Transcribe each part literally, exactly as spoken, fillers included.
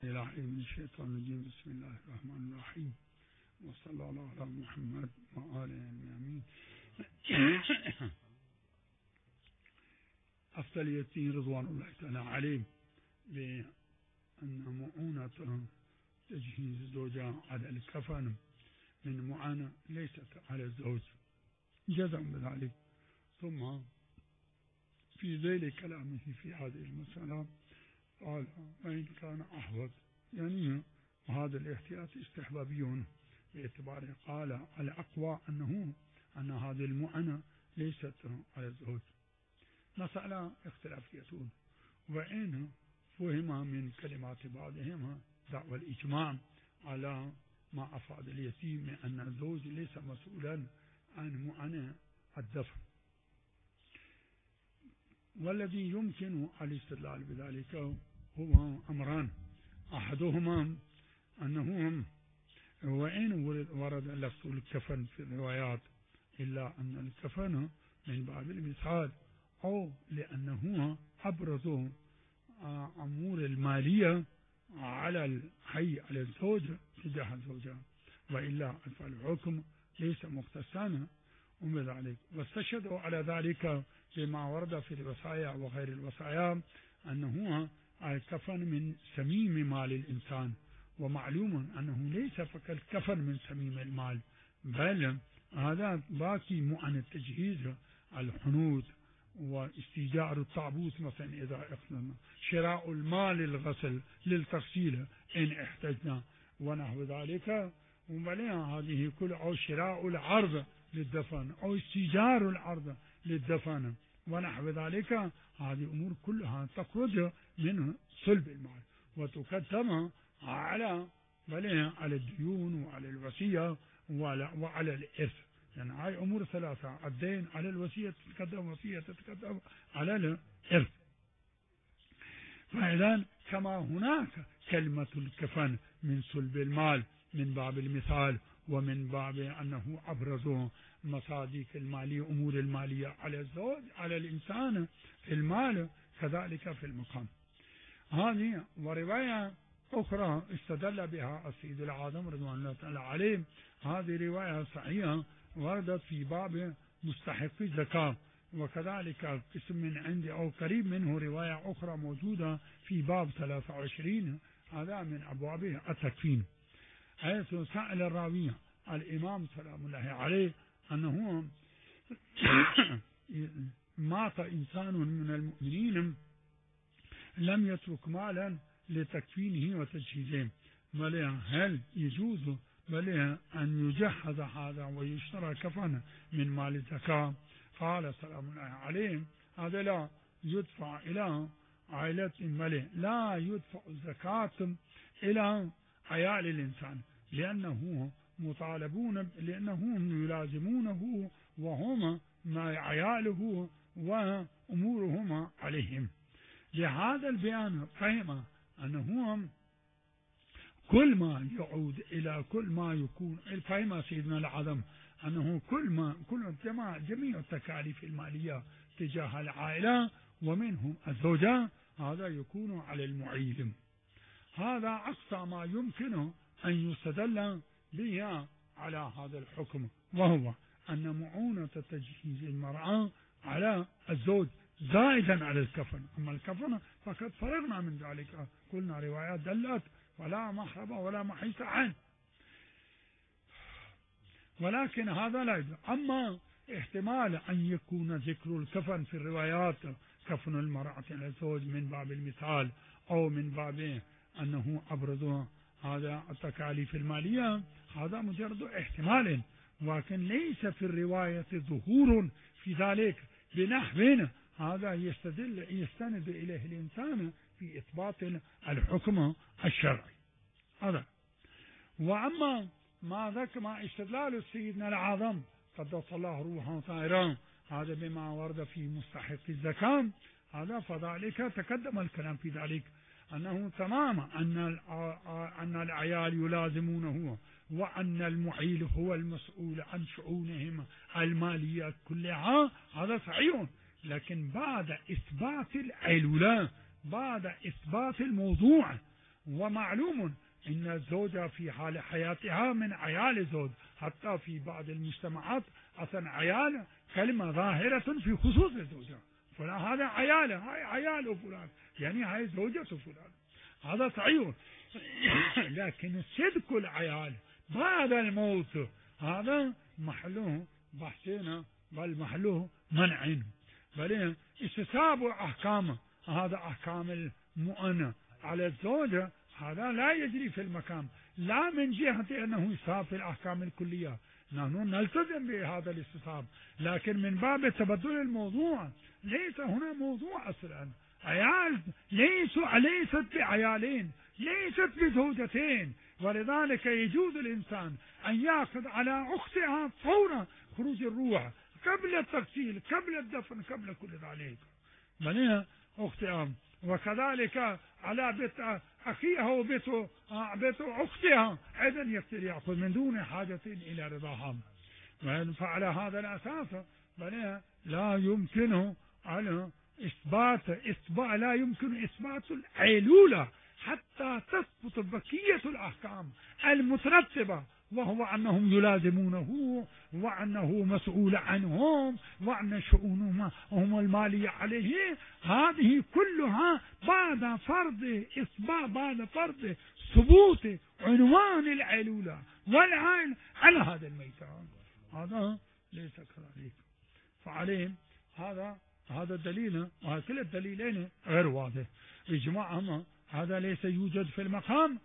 من الشيطان الرجيم. بسم الله الرحمن الرحيم، وصلى الله على محمد وآله الأمين. أفضلية رضوان الله تعالى عليه بأن معونة تجهيز الزوجة على الكفن من معاناة ليست على الزوج، جزم بذلك. ثم في ذيل كلامه في هذه المسألة قال: وإن كان أحوط، يعني وهذا الاحتياط استحبابي باعتباره. قال: الأقوى أنه أن هذه المعنى ليست على الزوج. مسألة اختلافية، وإن فهم من كلمات بعضهم دعوى الإجماع على ما أفاد اليتيم أن الزوج ليس مسؤولا عن معنى الدفع، والذي يمكن الاستدلال بذلك هو أمران. أحدهما أنه وإن ورد لفظ الكفن في الروايات، إلا أن الكفن من باب المثال، أو لأنه أبرز أمور المالية على الحي على الزوج تجاه الزوجة، وإلا فالحكم ليس مختصا وبذلك. واستشهدوا على ذلك بما ورد في الوصايا وغير الوصايا أنه الكفن من سميم مال الإنسان، ومعلوم أنه ليس فقط الكفن من سميم المال، بل هذا باقي معنى التجهيز، الحنوط واستيجار الطابوت مثلا إذا احتجنا، شراء المال للغسل للتغسيل إن احتجنا ونحو ذلك. وبلها هذه كل، أو شراء العرض للدفن، أو استيجار العرض للدفن ونحو ذلك. هذه أمور كلها تخرج من صلب المال وتقدم على بلها على الديون وعلى الوصية وعلى, وعلى الإرث. يعني هاي أمور ثلاثة: الدين على الوصية تتقدم، وصية تتقدم على الإرث. فإذا كما هناك كلمة الكفن من صلب المال من باب المثال، ومن باب أنه أبرز مصادق المالية أمور المالية على الزوج على الإنسان في المال، كذلك في المقام. هذه ورواية أخرى استدل بها السيد العاظم رضوان الله تعالى عليه، هذه رواية صحيحة وردت في باب مستحق الزكاة، وكذلك قسم من عندي أو قريب منه رواية أخرى موجودة في باب ثلاثة وعشرين، هذا من أبواب التكفين، حيث سأل الراوي الإمام سلام الله عليه أنه مات إنسان من المؤمنين لم يترك مالا لتكفينه وتجهيزه، بل هل يجوز بل أن يجهز هذا ويشترى كفن من مال الزكاة؟ قال سلام الله عليه: هذا لا يدفع إلى عائلة الملك، لا يدفع الزكاة إلى عيال الإنسان، لأنه مطالبون، لأنهم يلازمونه وهم مع عياله وأمورهم عليهم. لهذا البيان فهم أنهم كل ما يعود إلى كل ما يكون، فهم سيدنا العظم أنه كل ما كل جميع جميع التكاليف المالية تجاه العائلة ومنهم الزوجة هذا يكون على المعيل. هذا أقصى ما يمكن أن يستدل به على هذا الحكم، وهو أن معونة تجهيز المرأة على الزوج زائدا على الكفن. أما الكفن فقد فرغنا من ذلك، قلنا روايات دلت ولا محرم ولا محيص عنه، ولكن هذا لا يجوز. أما احتمال أن يكون ذكر الكفن في الروايات كفن المرأة على الزوج من باب المثال، أو من باب أنه أبرز هذا التكاليف المالية، هذا مجرد احتمال، ولكن ليس في الرواية ظهور في ذلك بنحو هذا يستدل يستند إليه الإنسان في إثبات الحكم الشرعي هذا. وأما ما ذاك ما استدلال سيدنا العظم قدس الله روحه طاهرا هذا بما ورد في مستحق الزكاة، هذا فذلك تقدم الكلام في ذلك أنه تماما أن أن العيال يلازمونه، وأن المعيل هو المسؤول عن شؤونهم المالية كلها، هذا صحيح. لكن بعد إثبات العيلولة، بعد إثبات الموضوع ومعلوم إن الزوجة في حال حياتها من عيال الزوج، حتى في بعض المجتمعات أصلا عيال كلمة ظاهرة في خصوص الزوجة، فلان هذا عياله، هاي عياله فلان، يعني هاي زوجة فلان، هذا صحيح. لكن صدق العيال بعد الموت هذا محله بحثنا، بل محله منع، بل استصحاب أحكام، هذا أحكام المؤنة على الزوجة هذا لا يجري في المكان، لا من جهة أنه يصاب في الأحكام الكلية، نحن نلتزم بهذا الاستصحاب، لكن من باب تبدل الموضوع، ليس هنا موضوع أصلا، عيال ليسوا ليست بعيالين، ليست بزوجتين، ولذلك يجوز الإنسان أن يأخذ على أختها فور خروج الروح، قبل التغسيل، قبل الدفن، قبل كل ذلك، بنيها أختها، وكذلك على بيت أخيها وبيت بيت أختها أيضا يقدر يأخذ من دون حاجة إلى رضاها، فعلى هذا الأساس بنيها لا يمكنه على إثبات إثبات لا يمكن إثبات العيلولة حتى تثبت بقية الأحكام المترتبة، وهو أنهم يلازمونه، وأنه مسؤول عنهم، وأن شؤونهم هم المالية عليه، هذه كلها بعد فرض إثبات، بعد فرض ثبوت عنوان العيلولة والعين على هذا الميتان، هذا ليس كذلك، فعليهم هذا هذا الدليل، وكل الدليلين غير واضح إجماعهما، هذا ليس يوجد في المقام.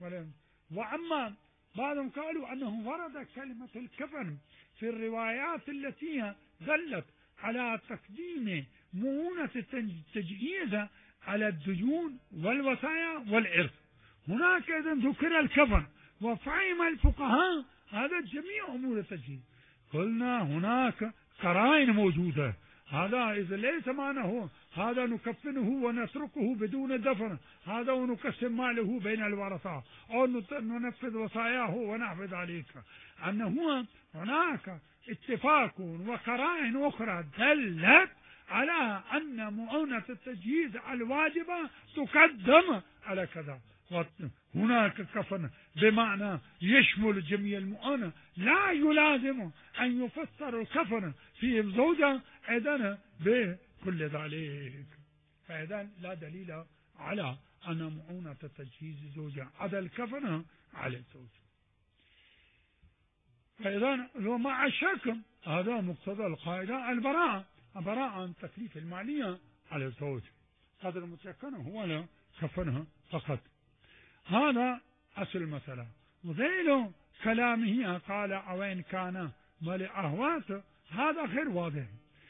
وأما بعضهم قالوا أنه ورد كلمة الكفن في الروايات التي دلت على تقديم مؤونة التجهيز على الديون والوصايا والإرث، هناك إذن ذكر الكفن، وفهم الفقهاء هذا جميع أمور التجهيز، قلنا هناك قرائن موجودة، هذا إذا ليس معناه هذا نكفنه ونتركه بدون دفن، هذا ونقسم ماله بين الورثة أو ننفذ وصاياه ونحو ذلك، أنه هناك اتفاق وقرائن أخرى دلت على أن مؤونة التجهيز الواجبة تقدم على كذا، هناك كفن بمعنى يشمل جميع المؤونة، لا يلازم أن يفسر الكفن في الزوجة إذن بكل ذلك، فإذن لا دليل على أن مؤونة تجهيز الزوجة عدا الكفن على الزوج، فإذن لو مع الشك هذا مقتضى القاعدة البراءة، البراءة عن تكليف المالية على الزوج، قدر المتيقن هو كفنها فقط، هذا أصل المسألة. وذيل كلامه قال أوين كان مال أهوات، هذا غير واضح،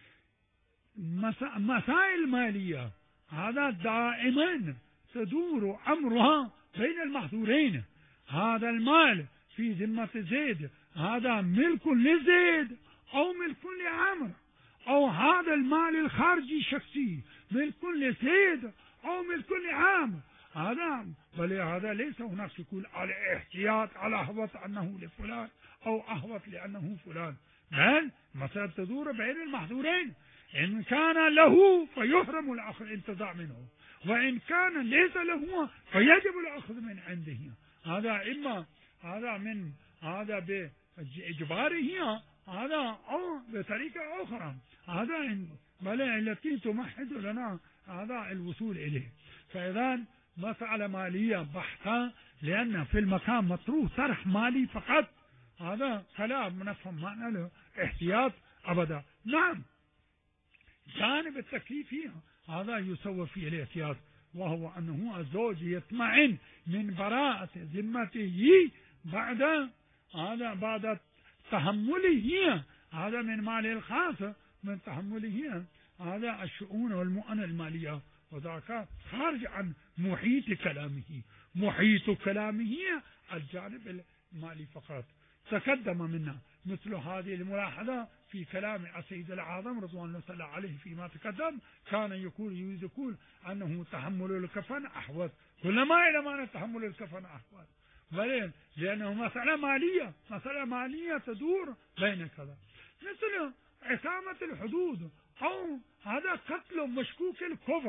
مسائل مالية هذا دائما تدور أمرها بين المحظورين، هذا المال في ذمة زيد هذا ملك لزيد أو ملك لعمر، أو هذا المال الخارجي شخصي ملك لزيد أو ملك لعمر، هذا بل هذا ليس هناك يقول على احتياط على أهوط أنه لفلان أو أهوط لأنه فلان، بل مسألة تدور بين المحظورين، إن كان له فيحرم الأخذ الانتزاع منه، وإن كان ليس له فيجب الأخذ من عنده، هذا إما هذا من هذا بإجباره هذا أو بطريقة أخرى، هذا بل التي تمهد لنا هذا الوصول إليه، فإذا مسألة مالية بحتة، لأن في المكان مطروح طرح مالي فقط، هذا كلام نفهم معنى له احتياط أبدا. نعم جانب التكليف فيها هذا يسوى فيه الاحتياط، وهو أنه الزوج يطمئن من براءة ذمته بعد هذا بعد تحمله هذا من ماله الخاص، من تحمله هذا الشؤون والمؤن المالية، وذاك خارج عن محيط كلامه، محيط كلامه الجانب المالي فقط. تقدم منا مثل هذه الملاحظة في كلام السيد الأعظم رضوان الله صلى الله عليه فيما تقدم، كان يقول يريد يقول أنه تحمل الكفن أحوط، كلما إلى معنى تحمل الكفن أحوط، ولين لأنه مسألة مالية، مسألة مالية تدور بين كذا، مثل إقامة الحدود أو هذا قتل مشكوك الكفر،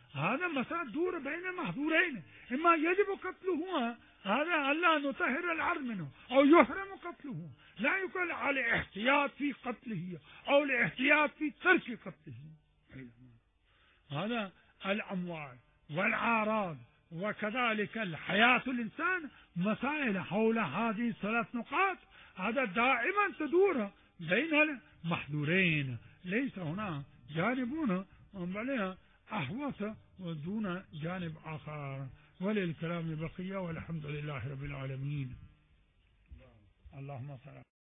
هذا مسألة دور بين محظورين، إما يجب قتله هذا ألا نطهر العرض منه أو يحرم قتله، لا يقال على احتياط في قتله أو الاحتياط في ترك قتله. هذا الأموال والأعراض وكذلك الحياة الإنسان مسائل حول هذه الثلاث نقاط، هذا دائما تدور بين المحظورين، ليس هنا جانبون بل أحوط ودون جانب آخر. وللكلام بقية والحمد لله رب العالمين. اللهم صل